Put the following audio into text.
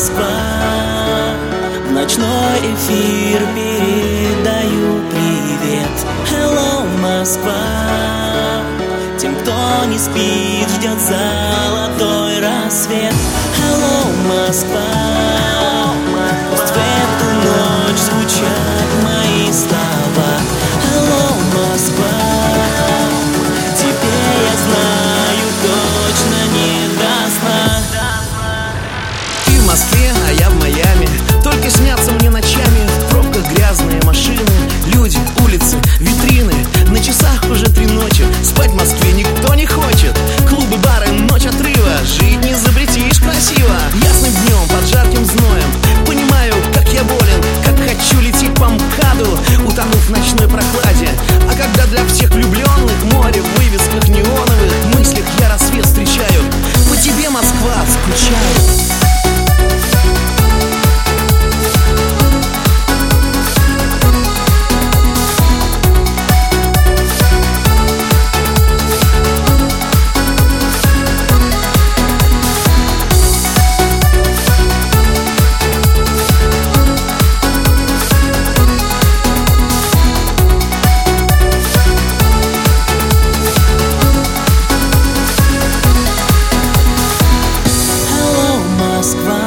Москва. В ночной эфир передаю привет. Hello, Москва. Тем, кто не спит, ждет золотой рассвет. Hello, Москва. Пусть в эту ночь звучат мои слова. Hello, Москва. Теперь я знаю, точно не до сна. Ты в Москве, а я в Майами. Только снятся мне ночами. В пробках грязные машины, люди, улицы, витрины. На часах уже 3 ночи. Спать в Москве никто не хочет. Клубы, бары, ночь отрыва. Жить не запретишь красиво. Ясным днем, под жарким зноем. Понимаю, как я болен, как хочу лететь по МКАДу, утонув в ночной прохладе. А когда для всех влюбленных море в вывесках неоновых мыслях я рассвет встречаю. По тебе, Москва, скучаю. Москва.